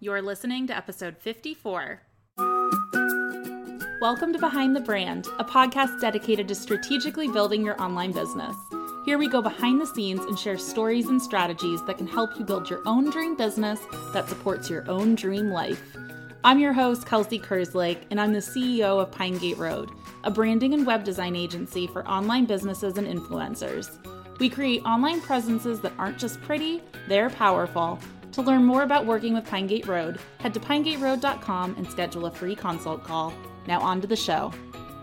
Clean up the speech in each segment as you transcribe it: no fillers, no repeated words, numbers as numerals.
You're listening to episode 54. Welcome to Behind the Brand, a podcast dedicated to strategically building your online business. Here we go behind the scenes and share stories and strategies that can help you build your own dream business that supports your own dream life. I'm your host, Kelsey Kerslake, and I'm the CEO of Pine Gate Road, a branding and web design agency for online businesses and influencers. We create online presences that aren't just pretty, they're powerful. To learn more about working with Pine Gate Road, head to pinegateroad.com and schedule a free consult call. Now on to the show.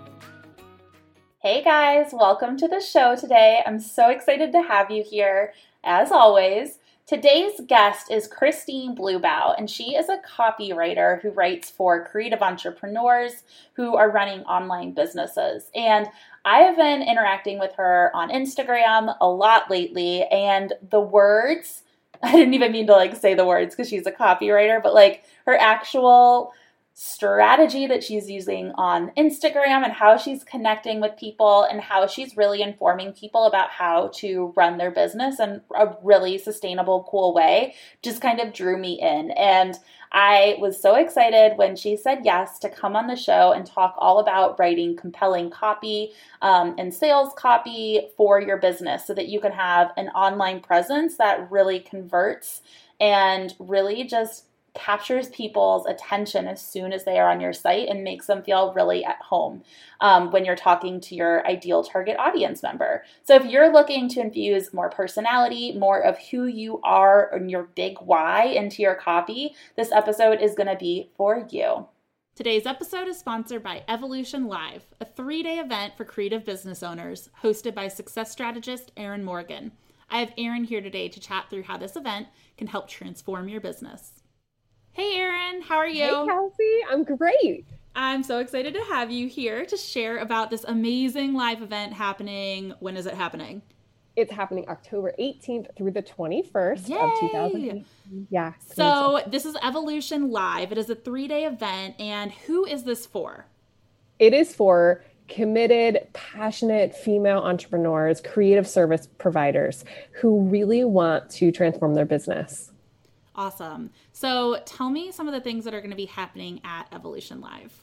Hey guys, welcome to the show today. I'm so excited to have you here. As always, today's guest is Christine Bluebow, and she is a copywriter who writes for creative entrepreneurs who are running online businesses. And I have been interacting with her on Instagram a lot lately, and the words, I didn't even mean to say the words because she's a copywriter, but her actual strategy that she's using on Instagram and how she's connecting with people and how she's really informing people about how to run their business in a really sustainable, cool way just kind of drew me in. And I was so excited when she said yes to come on the show and talk all about writing compelling copy and sales copy for your business so that you can have an online presence that really converts and really just captures people's attention as soon as they are on your site and makes them feel really at home when you're talking to your ideal target audience member. So if you're looking to infuse more personality, more of who you are and your big why into your copy, this episode is going to be for you. Today's episode is sponsored by Evolution Live, a 3-day event for creative business owners hosted by success strategist Erin Morgan. I have Erin here today to chat through how this event can help transform your business. Hey, Erin, how are you? Hey, Kelsey. I'm great. I'm so excited to have you here to share about this amazing live event happening. When is it happening? It's happening October 18th through the 21st Yay! Of 2018. Yeah. So this is Evolution Live. It is a 3-day event. And who is this for? It is for committed, passionate female entrepreneurs, creative service providers who really want to transform their business. Awesome. So tell me some of the things that are going to be happening at Evolution Live.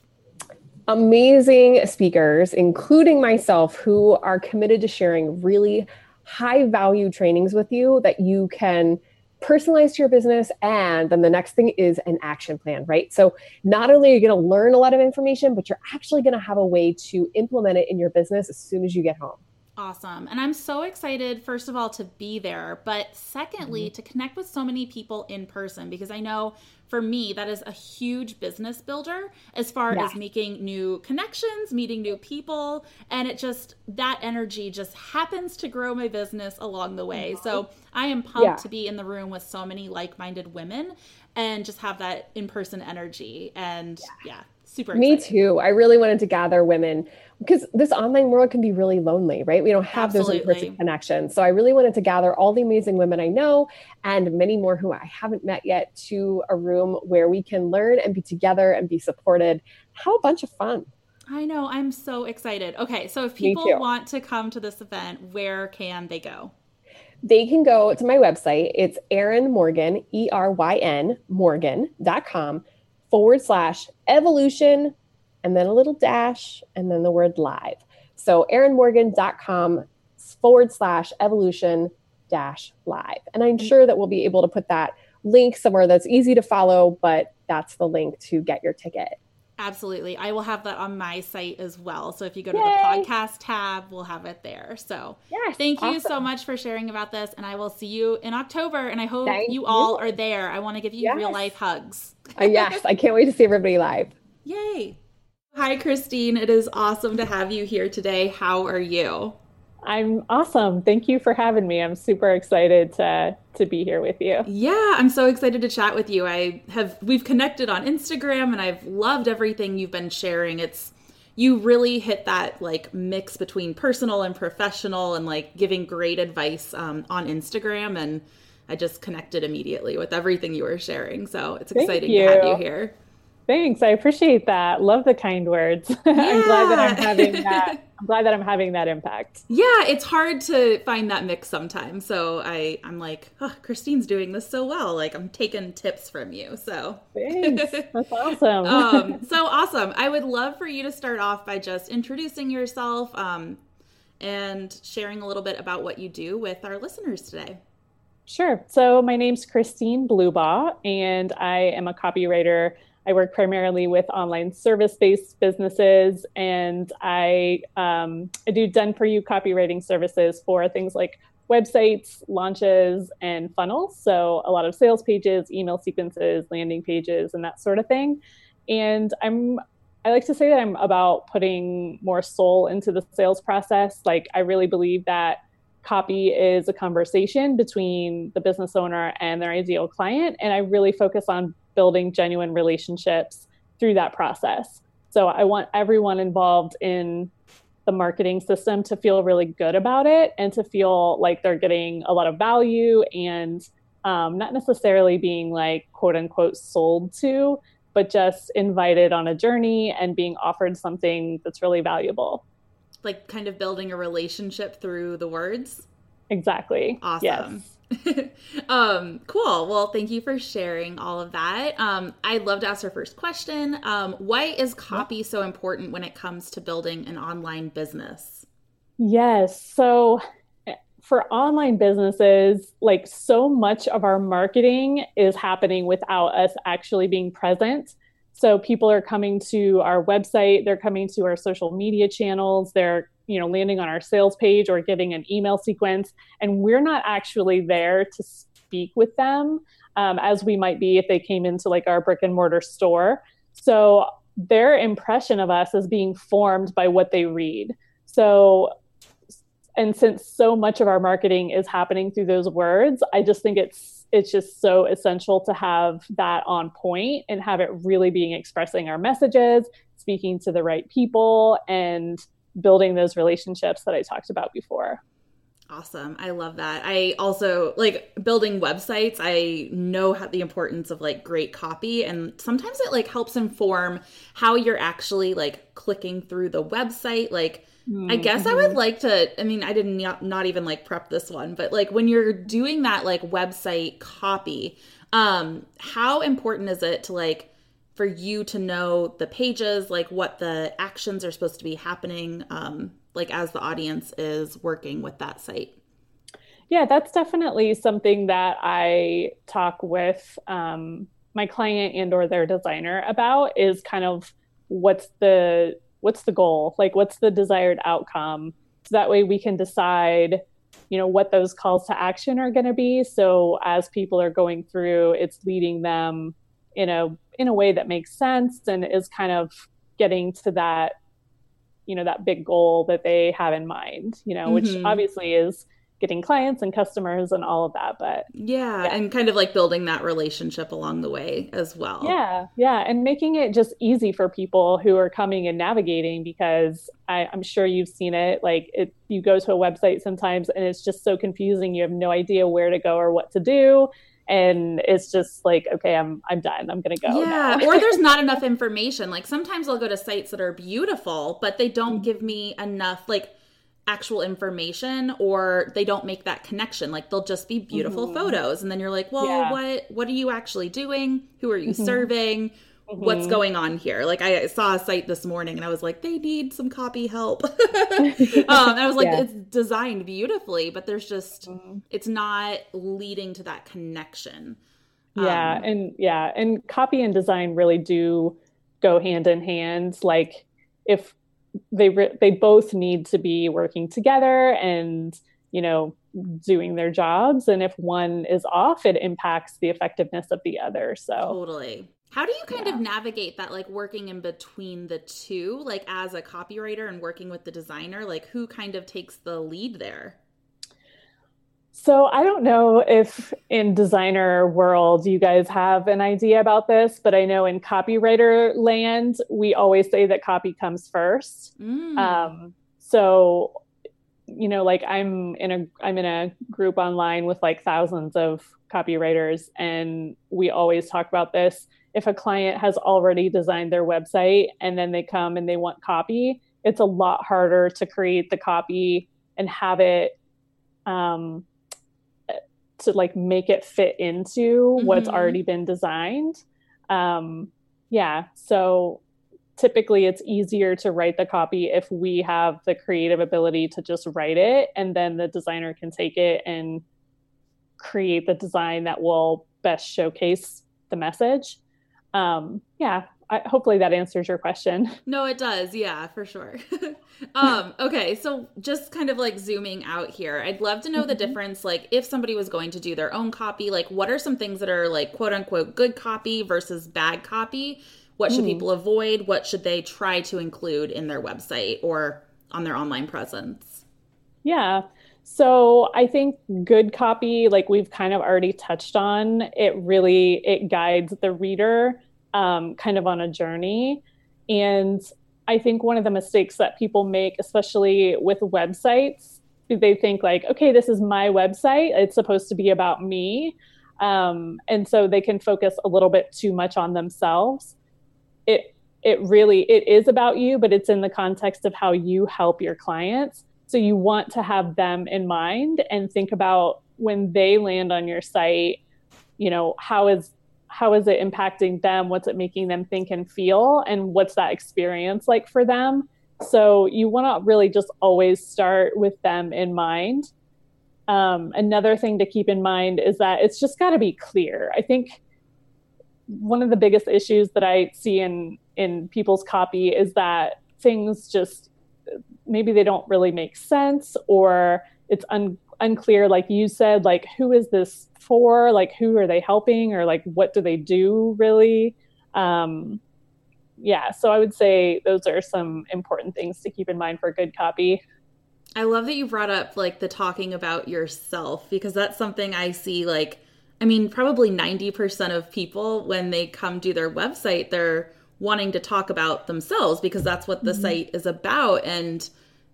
Amazing speakers, including myself, who are committed to sharing really high value trainings with you that you can personalize to your business. And then the next thing is an action plan, right? So not only are you going to learn a lot of information, but you're actually going to have a way to implement it in your business as soon as you get home. Awesome. And I'm so excited, first of all, to be there, but secondly, to connect with so many people in person, because I know for me, that is a huge business builder as far as making new connections, meeting new people. And that energy just happens to grow my business along the way. So I am pumped to be in the room with so many like-minded women and just have that in-person energy. And super excited. Me too. I really wanted to gather women because this online world can be really lonely, right? We don't have those in-person connections. So I really wanted to gather all the amazing women I know and many more who I haven't met yet to a room where we can learn and be together and be supported. Have a bunch of fun. I know. I'm so excited. Okay. So if people want to come to this event, where can they go? They can go to my website. It's Erin Morgan, ERYN Morgan.com/evolution, and then a little dash, and then the word live. So erinmorgan.com/evolution-live. And I'm sure that we'll be able to put that link somewhere that's easy to follow, but that's the link to get your ticket. Absolutely. I will have that on my site as well. So if you go to the podcast tab, we'll have it there. So thank you so much for sharing about this. And I will see you in October. And I hope you all are there. I want to give you real life hugs. Yes. I can't wait to see everybody live. Yay. Hi, Christine. It is awesome to have you here today. How are you? I'm awesome. Thank you for having me. I'm super excited to be here with you. Yeah, I'm so excited to chat with you. We've connected on Instagram and I've loved everything you've been sharing. You really hit that mix between personal and professional and giving great advice on Instagram, and I just connected immediately with everything you were sharing. So it's exciting to have you here. Thanks. I appreciate that. Love the kind words. I'm glad that I'm having I'm glad that I'm having that impact. Yeah, it's hard to find that mix sometimes. So I'm like, oh, Christine's doing this so well. Like I'm taking tips from you. So Thanks. That's awesome. so awesome. I would love for you to start off by just introducing yourself and sharing a little bit about what you do with our listeners today. Sure. So my name's Christine Blubaugh, and I am a copywriter. I work primarily with online service-based businesses, and I do done-for-you copywriting services for things like websites, launches, and funnels. So a lot of sales pages, email sequences, landing pages, and that sort of thing. And I like to say that I'm about putting more soul into the sales process. Like I really believe that copy is a conversation between the business owner and their ideal client. And I really focus on building genuine relationships through that process. So I want everyone involved in the marketing system to feel really good about it and to feel like they're getting a lot of value and not necessarily being like, quote unquote, sold to, but just invited on a journey and being offered something that's really valuable. Like kind of building a relationship through the words. Exactly. Awesome. Yes. Cool. Well, thank you for sharing all of that. I'd love to ask our first question. Why is copy so important when it comes to building an online business? Yes. So for online businesses, like so much of our marketing is happening without us actually being present. So people are coming to our website, they're coming to our social media channels, they're, landing on our sales page or getting an email sequence, and we're not actually there to speak with them as we might be if they came into like our brick and mortar store. So their impression of us is being formed by what they read. And since so much of our marketing is happening through those words, I just think it's just so essential to have that on point and have it really being expressing our messages, speaking to the right people, and building those relationships that I talked about before. Awesome. I love that. I also like building websites. I know the importance of like great copy, and sometimes it like helps inform how you're actually like clicking through the website. Like, I guess I would like to, I did not even like prep this one, but like when you're doing that like website copy, how important is it to like, for you to know the pages, like what the actions are supposed to be happening, like as the audience is working with that site? Yeah, that's definitely something that I talk with my client and or their designer about, is kind of what's the goal? Like, what's the desired outcome? So that way we can decide, what those calls to action are going to be. So as people are going through, it's leading them in a way that makes sense and is kind of getting to that, that big goal that they have in mind, which obviously is getting clients and customers and all of that. But yeah, and kind of like building that relationship along the way as well. Yeah. And making it just easy for people who are coming and navigating, because I'm sure you've seen it. Like you go to a website sometimes and it's just so confusing. You have no idea where to go or what to do. And it's just like, okay, I'm done. I'm going to go. Yeah. Or there's not enough information. Like sometimes I'll go to sites that are beautiful, but they don't give me enough like actual information, or they don't make that connection. Like they'll just be beautiful photos. And then you're like, well, what are you actually doing? Who are you serving? What's going on here? Like I saw a site this morning and I was like, they need some copy help. I was like, it's designed beautifully, but there's just, it's not leading to that connection. And copy and design really do go hand in hand. Like if they both need to be working together and, doing their jobs. And if one is off, it impacts the effectiveness of the other. So totally. How do you kind of navigate that, like working in between the two, like as a copywriter and working with the designer, like who kind of takes the lead there? So I don't know if in designer world you guys have an idea about this, but I know in copywriter land, we always say that copy comes first. So, like I'm in a group online with like thousands of copywriters, and we always talk about this. If a client has already designed their website and then they come and they want copy, it's a lot harder to create the copy and have it to like make it fit into what's already been designed. So typically it's easier to write the copy if we have the creative ability to just write it, and then the designer can take it and create the design that will best showcase the message. Hopefully that answers your question. No, it does. Yeah, for sure. Okay. So just kind of like zooming out here, I'd love to know the difference. Like if somebody was going to do their own copy, like what are some things that are like quote unquote good copy versus bad copy? What should people avoid? What should they try to include in their website or on their online presence? Yeah. So I think good copy, like we've kind of already touched on, it guides the reader kind of on a journey. And I think one of the mistakes that people make, especially with websites, they think like, okay, this is my website. It's supposed to be about me. And so they can focus a little bit too much on themselves. It is about you, but it's in the context of how you help your clients. So you want to have them in mind and think about when they land on your site, how is it impacting them? What's it making them think and feel? And what's that experience like for them? So you want to really just always start with them in mind. Another thing to keep in mind is that it's just got to be clear. I think one of the biggest issues that I see in people's copy is that things just, maybe they don't really make sense, or it's unclear, like you said, like who is this for? Like who are they helping, or like what do they do really? So I would say those are some important things to keep in mind for good copy. I love that you brought up like the talking about yourself, because that's something I see probably 90% of people when they come to their website, they're wanting to talk about themselves because that's what the site is about. And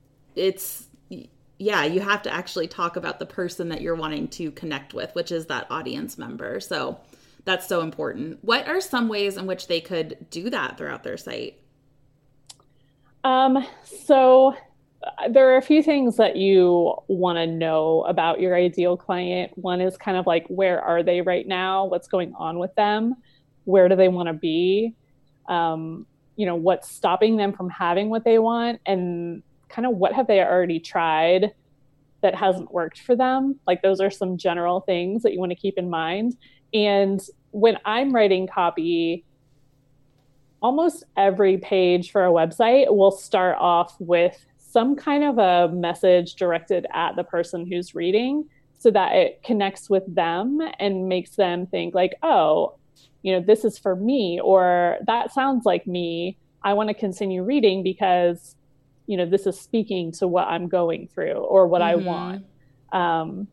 you have to actually talk about the person that you're wanting to connect with, which is that audience member. So that's so important. What are some ways in which they could do that throughout their site? So there are a few things that you want to know about your ideal client. One is kind of like, where are they right now? What's going on with them? Where do they want to be? What's stopping them from having what they want? And kind of what have they already tried that hasn't worked for them? Like those are some general things that you want to keep in mind. And when I'm writing copy, almost every page for a website will start off with some kind of a message directed at the person who's reading, so that it connects with them and makes them think like, oh, this is for me, or that sounds like me. I want to continue reading because, this is speaking to what I'm going through or what I want. And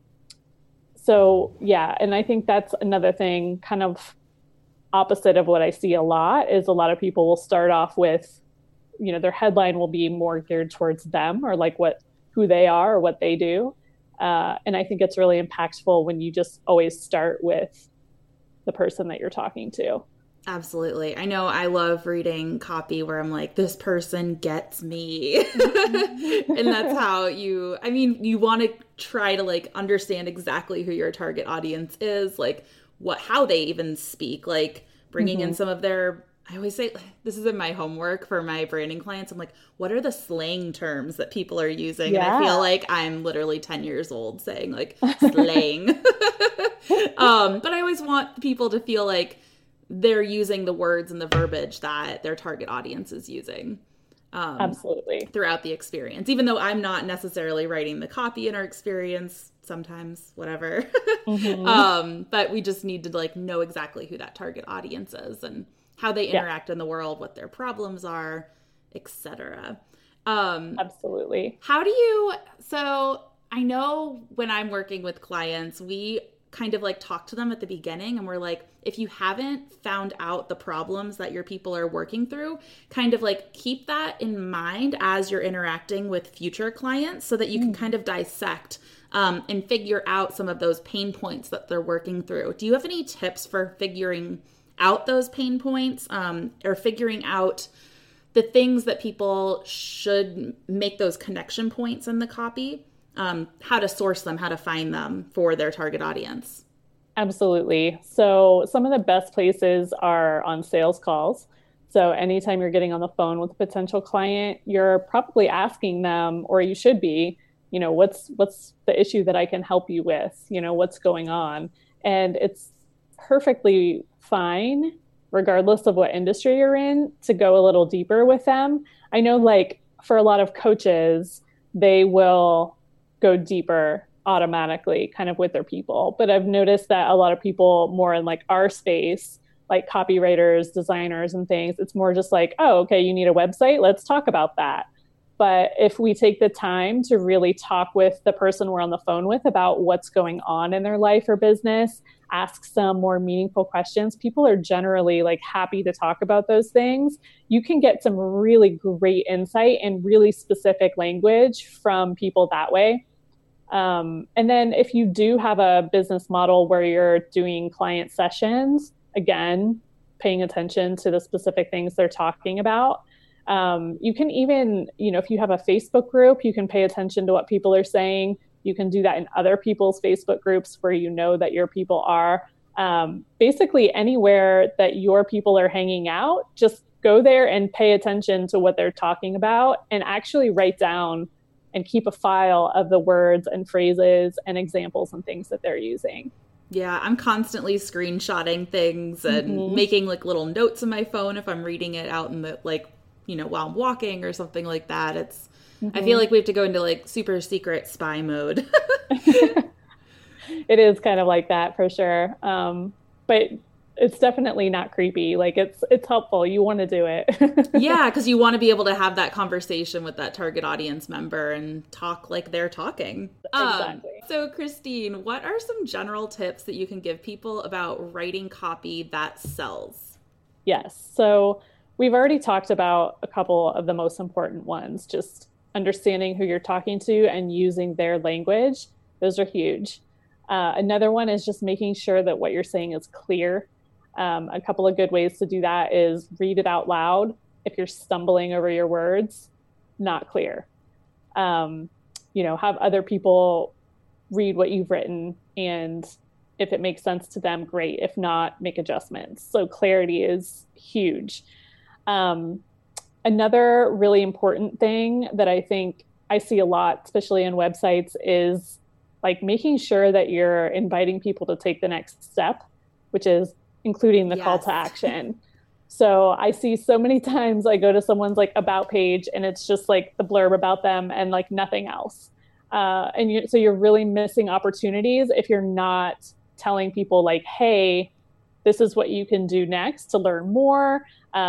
I think that's another thing, kind of opposite of what I see a lot, is a lot of people will start off with, their headline will be more geared towards them, or like who they are or what they do. And I think it's really impactful when you just always start with the person that you're talking to. Absolutely. I know I love reading copy where I'm like, this person gets me. And that's how you want to try to like understand exactly who your target audience is, like how they even speak, like bringing in some of their, I always say, this is in my homework for my branding clients. I'm like, what are the slang terms that people are using? Yeah. And I feel like I'm literally 10 years old saying like slang. But I always want people to feel like they're using the words and the verbiage that their target audience is using. Absolutely. Throughout the experience, even though I'm not necessarily writing the copy in our experience, sometimes, whatever. But we just need to like know exactly who that target audience is and how they interact in the world, what their problems are, etc. Absolutely. So I know when I'm working with clients, we kind of like talk to them at the beginning and we're like, if you haven't found out the problems that your people are working through, kind of like keep that in mind as you're interacting with future clients so that you can kind of dissect and figure out some of those pain points that they're working through. Do you have any tips for figuring out those pain points or figuring out the things that people should make those connection points in the copy, how to source them, how to find them for their target audience. Absolutely. So some of the best places are on sales calls. So anytime you're getting on the phone with a potential client, you're probably asking them, or you should be, what's the issue that I can help you with? What's going on? And it's perfectly fine, regardless of what industry you're in, to go a little deeper with them. I know, like, for a lot of coaches, they will go deeper automatically kind of with their people. But I've noticed that a lot of people more in like our space, like copywriters, designers and things, it's more just like, oh, okay, you need a website, let's talk about that. But if we take the time to really talk with the person we're on the phone with about what's going on in their life or business, ask some more meaningful questions, people are generally like happy to talk about those things. You can get some really great insight and really specific language from people that way. And then if you do have a business model where you're doing client sessions, again, paying attention to the specific things they're talking about. You can even, if you have a Facebook group, you can pay attention to what people are saying. You can do that in other people's Facebook groups where you know that your people are. Basically anywhere that your people are hanging out, just go there and pay attention to what they're talking about and actually write down and keep a file of the words and phrases and examples and things that they're using. Yeah, I'm constantly screenshotting things and making like little notes in my phone if I'm reading it out in the while I'm walking or something like that. It's I feel like we have to go into like super secret spy mode. It is kind of like that for sure. But it's definitely not creepy. Like it's helpful. You want to do it. Yeah, because you want to be able to have that conversation with that target audience member and talk like they're talking. Exactly. So Christine, what are some general tips that you can give people about writing copy that sells? Yes. So we've already talked about a couple of the most important ones, just understanding who you're talking to and using their language. Those are huge. Another one is just making sure that what you're saying is clear. A couple of good ways to do that is read it out loud. If you're stumbling over your words, not clear. Have other people read what you've written, and if it makes sense to them, great. If not, make adjustments. So clarity is huge. Another really important thing that I think I see a lot, especially in websites, is like making sure that you're inviting people to take the next step, which is including the call to action. So I see so many times I go to someone's like about page and it's just like the blurb about them and like nothing else. So you're really missing opportunities if you're not telling people like, hey, this is what you can do next to learn more.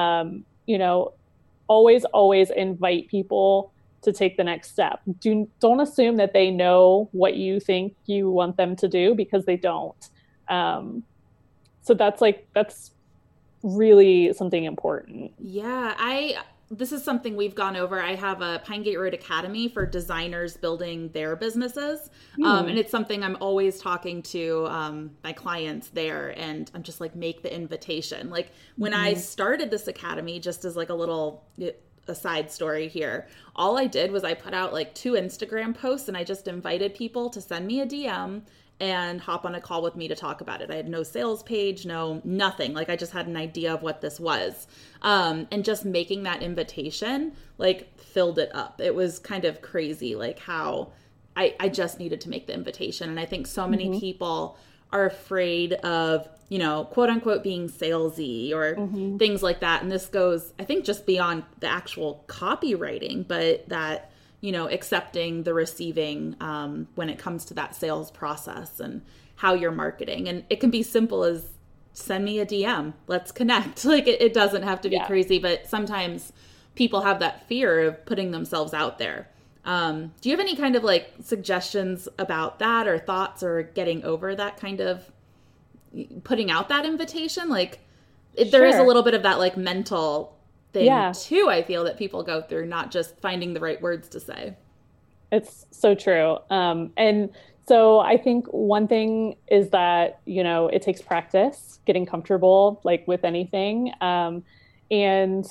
Always invite people to take the next step. Don't assume that they know what you think you want them to do, because they don't. So that's really something important. Yeah, this is something we've gone over. I have a Pine Gate Road Academy for designers building their businesses. And it's something I'm always talking to my clients there. And I'm just like, make the invitation. Like when I started this academy, just as like a side story here, all I did was I put out like 2 Instagram posts and I just invited people to send me a DM and hop on a call with me to talk about it. I had no sales page, nothing. Like I just had an idea of what this was. And just making that invitation, like filled it up. It was kind of crazy, like how I just needed to make the invitation. And I think so many people are afraid of, quote unquote, being salesy or things like that. And this goes, I think, just beyond the actual copywriting, but that, accepting the receiving when it comes to that sales process and how you're marketing. And it can be simple as send me a DM, let's connect. Like it doesn't have to be crazy, but sometimes people have that fear of putting themselves out there. Do you have any kind of like suggestions about that or thoughts or getting over that kind of putting out that invitation? Like there is a little bit of that like mental thing too, I feel, that people go through, not just finding the right words to say. It's so true. And so I think one thing is that, it takes practice, getting comfortable like with anything. And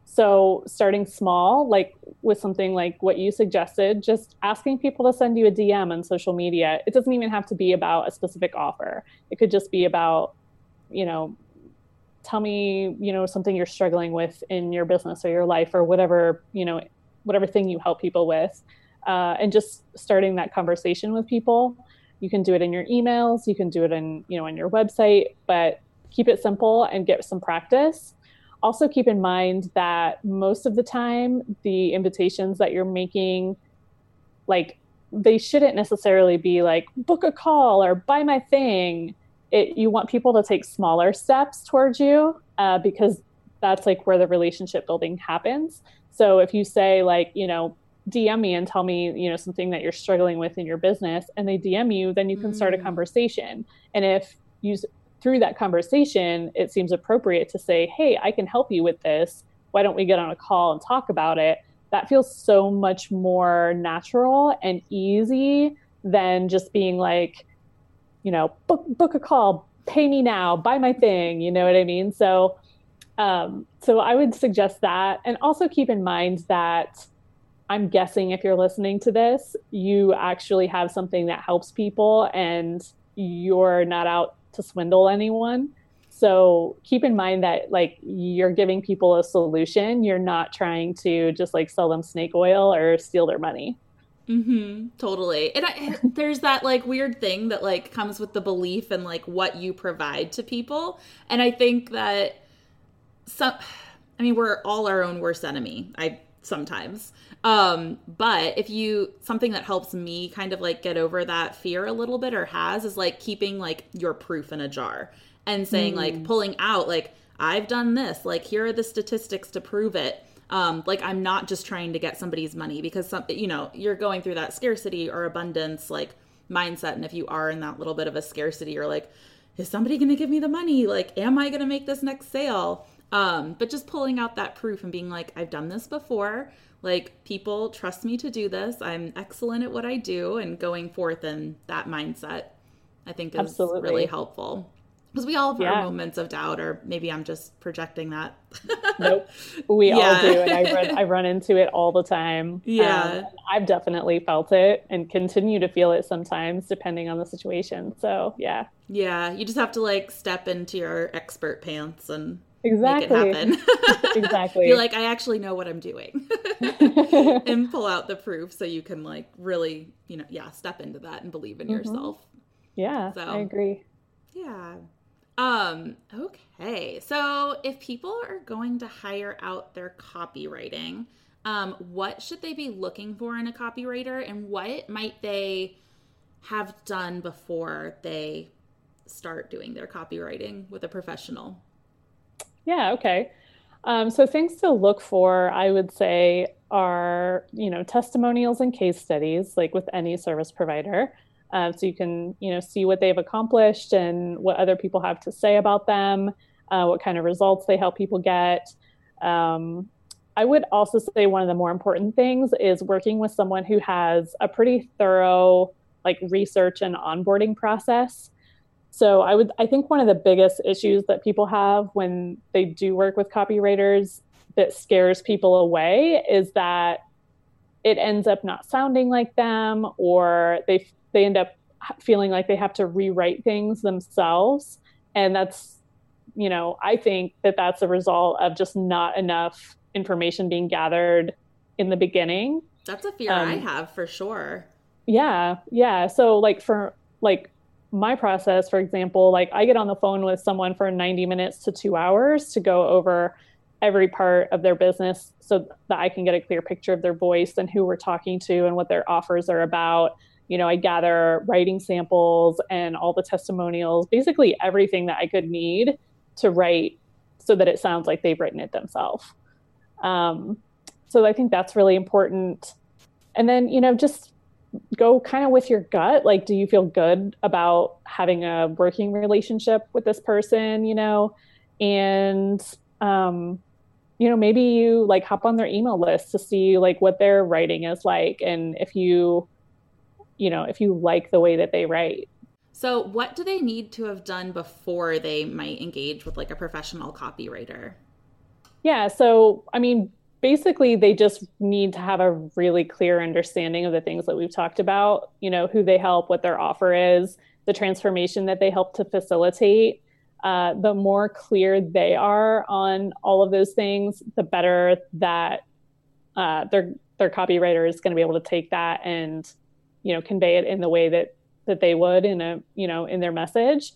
So starting small, like with something like what you suggested, just asking people to send you a DM on social media. It doesn't even have to be about a specific offer. It could just be about, you know, tell me, you know, something you're struggling with in your business or your life or whatever, you know, whatever thing you help people with. And just starting that conversation with people. You can do it in your emails, you can do it in, you know, on your website, but keep it simple and get some practice. Also keep in mind that most of the time, the invitations that you're making, like, they shouldn't necessarily be like, book a call or buy my thing. You want people to take smaller steps towards you because that's like where the relationship building happens. So if you say like, you know, DM me and tell me, you know, something that you're struggling with in your business, and they DM you, then you can start a conversation. And if you, through that conversation, it seems appropriate to say, hey, I can help you with this. Why don't we get on a call and talk about it? That feels so much more natural and easy than just being like, you know, book a call, pay me now, buy my thing. You know what I mean? So I would suggest that. And also keep in mind that I'm guessing if you're listening to this, you actually have something that helps people and you're not out to swindle anyone. So keep in mind that like you're giving people a solution. You're not trying to just like sell them snake oil or steal their money. Mm-hmm. Totally. And there's that like weird thing that like comes with the belief in like what you provide to people. And I think that we're all our own worst enemy. Sometimes. But if something that helps me kind of like get over that fear a little bit is like keeping like your proof in a jar and saying like pulling out, like, I've done this, like, here are the statistics to prove it. Like, I'm not just trying to get somebody's money because you're going through that scarcity or abundance, like mindset. And if you are in that little bit of a scarcity, you're like, is somebody going to give me the money? Like, am I going to make this next sale? But just pulling out that proof and being like, I've done this before. Like, people trust me to do this. I'm excellent at what I do. And going forth in that mindset, I think is really helpful. Because we all have our moments of doubt, or maybe I'm just projecting that. Nope. We all do. And I run into it all the time. Yeah. I've definitely felt it and continue to feel it sometimes, depending on the situation. So, yeah. Yeah. You just have to like step into your expert pants and make it happen. Exactly. You're like, I actually know what I'm doing. And pull out the proof so you can like really, step into that and believe in yourself. Yeah, so, I agree. Yeah. Okay. So if people are going to hire out their copywriting, what should they be looking for in a copywriter, and what might they have done before they start doing their copywriting with a professional? Yeah. Okay. So things to look for, I would say, are, testimonials and case studies, like with any service provider. So you can, see what they've accomplished and what other people have to say about them, what kind of results they help people get. I would also say one of the more important things is working with someone who has a pretty thorough, like, research and onboarding process. So I think one of the biggest issues that people have when they do work with copywriters that scares people away is that it ends up not sounding like them, or they end up feeling like they have to rewrite things themselves. And that's, I think that that's a result of just not enough information being gathered in the beginning. That's a fear I have for sure. Yeah. Yeah. So for my process, for example, I get on the phone with someone for 90 minutes to 2 hours to go over every part of their business so that I can get a clear picture of their voice and who we're talking to and what their offers are about. I gather writing samples and all the testimonials, basically everything that I could need to write so that it sounds like they've written it themselves. So I think that's really important. And then, just go kind of with your gut. Like, do you feel good about having a working relationship with this person, and, maybe you hop on their email list to see what their writing is like. And if you like the way that they write. So what do they need to have done before they might engage with a professional copywriter? Yeah. So, I mean, basically, they just need to have a really clear understanding of the things that we've talked about, who they help, what their offer is, the transformation that they help to facilitate. The more clear they are on all of those things, the better that their copywriter is going to be able to take that and, convey it in the way that they would in their message.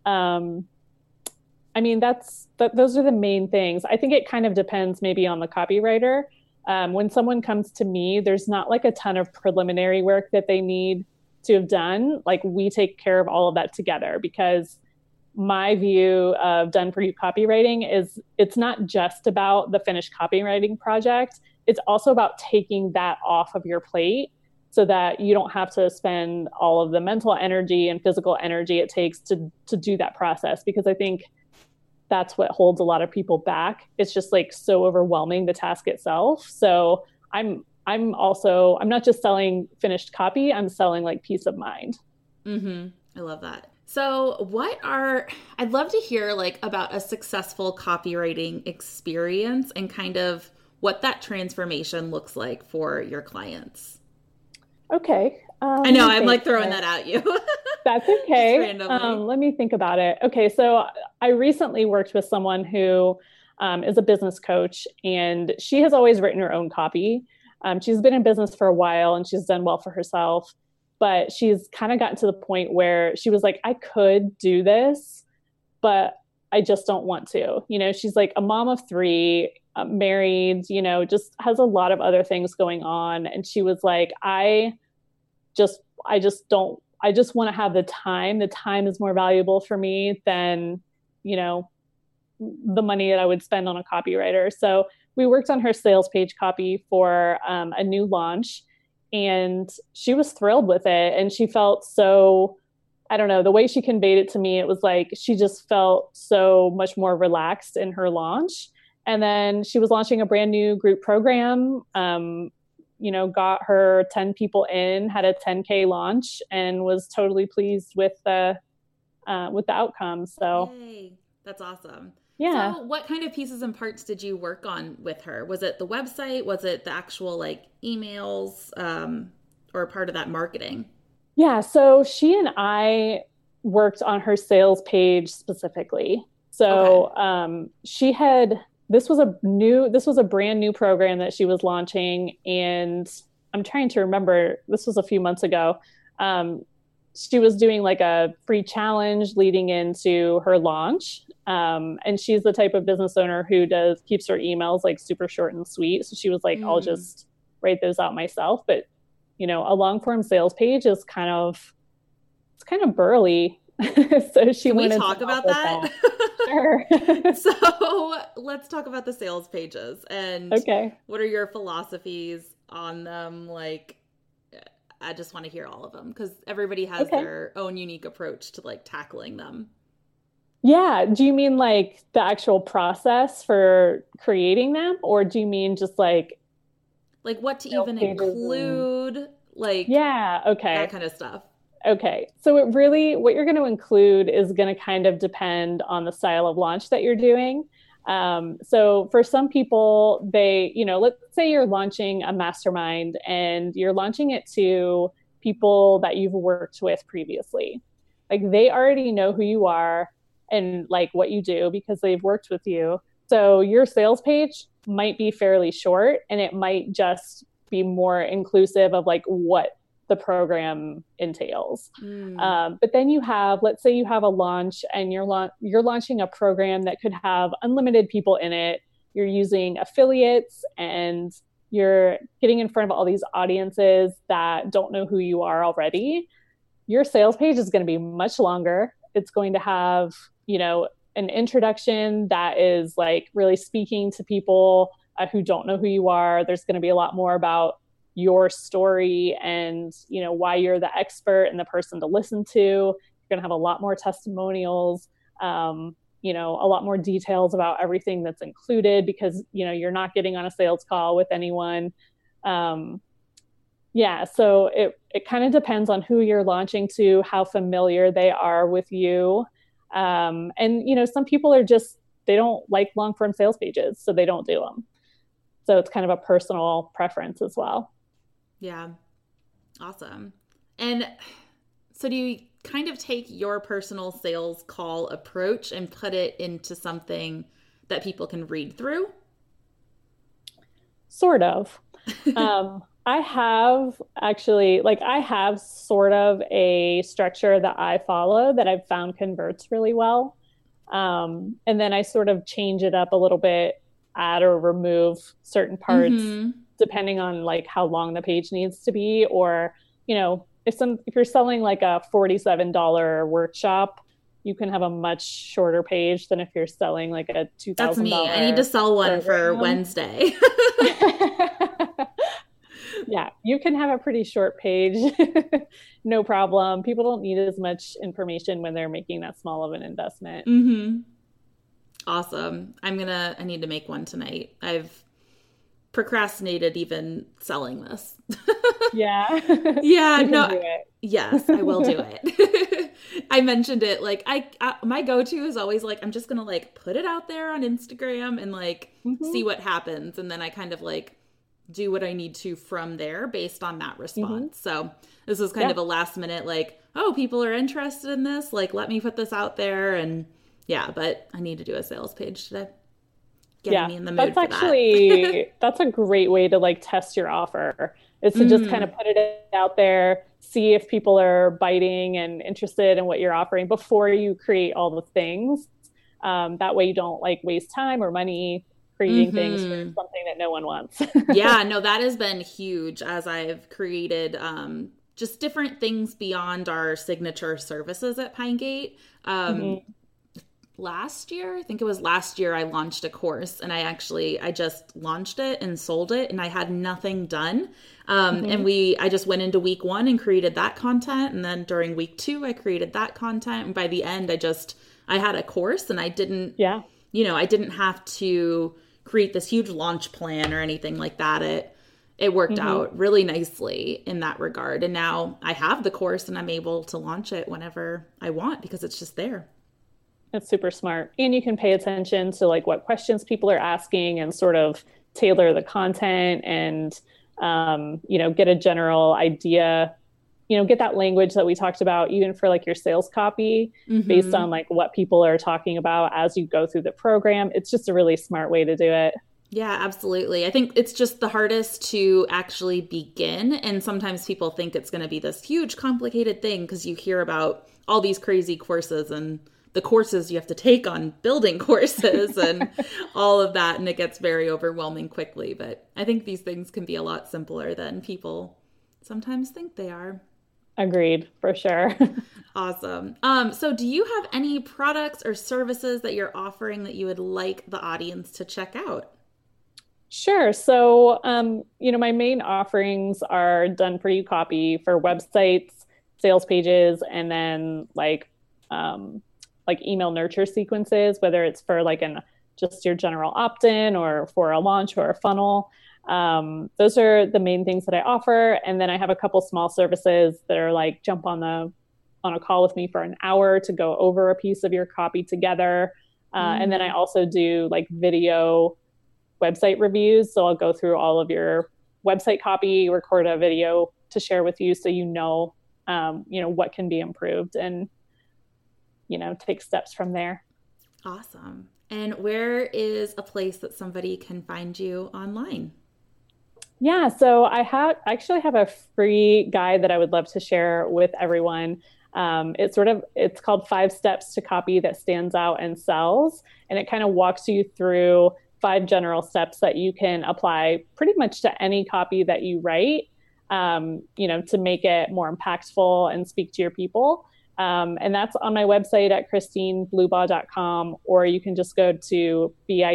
I mean, those are the main things. I think it kind of depends maybe on the copywriter. When someone comes to me, there's not like a ton of preliminary work that they need to have done. Like we take care of all of that together, because my view of done for you copywriting is it's not just about the finished copywriting project. It's also about taking that off of your plate so that you don't have to spend all of the mental energy and physical energy it takes to do that process. Because I think that's what holds a lot of people back. It's just like so overwhelming, the task itself. So I'm not just selling finished copy, I'm selling like peace of mind. I love that. So I'd love to hear like about a successful copywriting experience and kind of what that transformation looks like for your clients. Okay. I know I'm like throwing that at you. That's okay. Let me think about it. Okay. So I recently worked with someone who is a business coach, and she has always written her own copy. She's been in business for a while and she's done well for herself, but she's kind of gotten to the point where she was like, I could do this, but I just don't want to. She's like a mom of 3, married, just has a lot of other things going on. And she was like, I just want to have the time. The time is more valuable for me than, the money that I would spend on a copywriter. So we worked on her sales page copy for a new launch, and she was thrilled with it. And she felt so, I don't know, the way she conveyed it to me, it was like she just felt so much more relaxed in her launch. And then she was launching a brand new group program, got her 10 people in, had a 10K launch, and was totally pleased with the outcome. So Yay. That's awesome. Yeah. So what kind of pieces and parts did you work on with her? Was it the website? Was it the actual like emails, or part of that marketing? Yeah. So she and I worked on her sales page specifically. So okay. This was a brand new program that she was launching. And I'm trying to remember, this was a few months ago. She was doing like a free challenge leading into her launch. And she's the type of business owner who keeps her emails like super short and sweet. So she was like, I'll just write those out myself. But, a long form sales page is kind of burly. So Can we talk about that? Sure. So let's talk about the sales pages and okay. What are your philosophies on them? Like, I just want to hear all of them because everybody has their own unique approach to like tackling them. Yeah. Do you mean like the actual process for creating them, or do you mean just like what to even include? Like, yeah. Okay. That kind of stuff. Okay. So what you're going to include is going to kind of depend on the style of launch that you're doing. So for some people, let's say you're launching a mastermind and you're launching it to people that you've worked with previously. Like they already know who you are and like what you do because they've worked with you. So your sales page might be fairly short, and it might just be more inclusive of like what the program entails. But then let's say you have a launch and you're launching a program that could have unlimited people in it. You're using affiliates and you're getting in front of all these audiences that don't know who you are already. Your sales page is going to be much longer. It's going to have, an introduction that is like really speaking to people who don't know who you are. There's going to be a lot more about your story and, why you're the expert and the person to listen to. You're going to have a lot more testimonials, a lot more details about everything that's included because, you're not getting on a sales call with anyone. So it kind of depends on who you're launching to, how familiar they are with you. And, some people are just they don't like long form sales pages, so they don't do them. So it's kind of a personal preference as well. Yeah. Awesome. And so do you kind of take your personal sales call approach and put it into something that people can read through? Sort of. I have actually, I have sort of a structure that I follow that I've found converts really well. And then I sort of change it up a little bit, add or remove certain parts depending on like how long the page needs to be, or, if you're selling like a $47 workshop, you can have a much shorter page than if you're selling like a $2,000. That's me. I need to sell one for Wednesday. Yeah, you can have a pretty short page. No problem. People don't need as much information when they're making that small of an investment. Awesome. I need to make one tonight. I've procrastinated even selling this. Yeah. Yeah. No. Do it. Yes, I will do it. I mentioned it. Like my go-to is always like, I'm just going to like put it out there on Instagram and like see what happens. And then I kind of like do what I need to from there based on that response. So this was kind of a last minute, like, oh, people are interested in this. Like, let me put this out there. And yeah, but I need to do a sales page today. Getting me in the mood for that. That's a great way to like test your offer, is to just kind of put it out there, see if people are biting and interested in what you're offering before you create all the things. That way you don't like waste time or money creating things for something that no one wants. Yeah, no, that has been huge as I've created just different things beyond our signature services at Pinegate. Last year, I think it was last year, I launched a course, and I just launched it and sold it, and I had nothing done. And I just went into week 1 and created that content. And then during week 2, I created that content. And by the end, I had a course, and I didn't have to create this huge launch plan or anything like that. It worked out really nicely in that regard. And now I have the course and I'm able to launch it whenever I want because it's just there. That's super smart. And you can pay attention to like what questions people are asking and sort of tailor the content and, get a general idea, get that language that we talked about, even for like your sales copy based on like what people are talking about as you go through the program. It's just a really smart way to do it. Yeah, absolutely. I think it's just the hardest to actually begin. And sometimes people think it's going to be this huge complicated thing because you hear about all these crazy courses and the courses you have to take on building courses and all of that. And it gets very overwhelming quickly. But I think these things can be a lot simpler than people sometimes think they are. Agreed, for sure. Awesome. So do you have any products or services that you're offering that you would like the audience to check out? Sure. So, my main offerings are done for you copy for websites, sales pages, and then like email nurture sequences, whether it's for like just your general opt-in or for a launch or a funnel. Those are the main things that I offer. And then I have a couple small services that are like jump on a call with me for an hour to go over a piece of your copy together. And then I also do like video website reviews. So I'll go through all of your website copy, record a video to share with you so what can be improved and take steps from there. Awesome. And where is a place that somebody can find you online? Yeah, so I actually have a free guide that I would love to share with everyone. It's called 5 Steps to Copy That Stands Out and Sells. And it kind of walks you through 5 general steps that you can apply pretty much to any copy that you write, to make it more impactful and speak to your people. And that's on my website at christineblubaugh.com, or you can just go to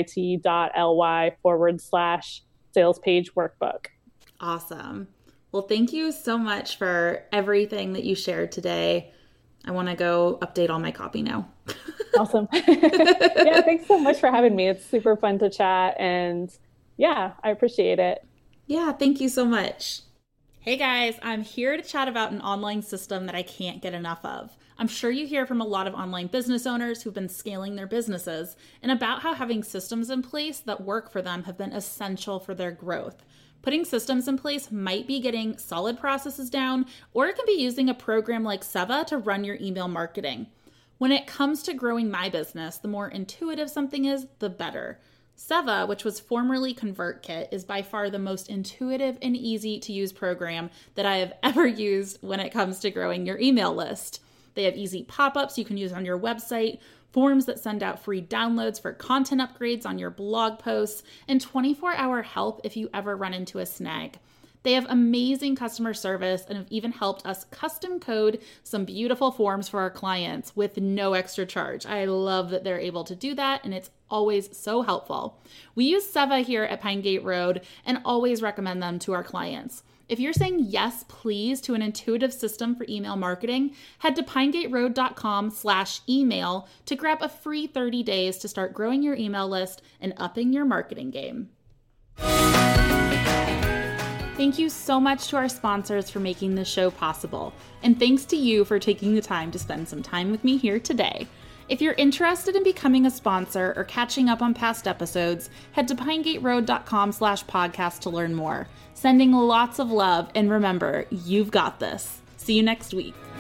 bit.ly/sales page workbook. Awesome. Well, thank you so much for everything that you shared today. I want to go update all my copy now. Awesome. Yeah, thanks so much for having me. It's super fun to chat, and yeah, I appreciate it. Yeah, thank you so much. Hey guys, I'm here to chat about an online system that I can't get enough of. I'm sure you hear from a lot of online business owners who've been scaling their businesses and about how having systems in place that work for them have been essential for their growth. Putting systems in place might be getting solid processes down, or it can be using a program like Seva to run your email marketing. When it comes to growing my business, the more intuitive something is, the better. Seva, which was formerly ConvertKit, is by far the most intuitive and easy to use program that I have ever used when it comes to growing your email list. They have easy pop-ups you can use on your website, forms that send out free downloads for content upgrades on your blog posts, and 24-hour help if you ever run into a snag. They have amazing customer service and have even helped us custom code some beautiful forms for our clients with no extra charge. I love that they're able to do that, and it's always so helpful. We use Seva here at Pine Gate Road and always recommend them to our clients. If you're saying yes, please, to an intuitive system for email marketing, head to pinegateroad.com/email to grab a free 30 days to start growing your email list and upping your marketing game. Thank you so much to our sponsors for making this show possible, and thanks to you for taking the time to spend some time with me here today. If you're interested in becoming a sponsor or catching up on past episodes, head to pinegateroad.com/podcast to learn more. Sending lots of love, and remember, you've got this. See you next week.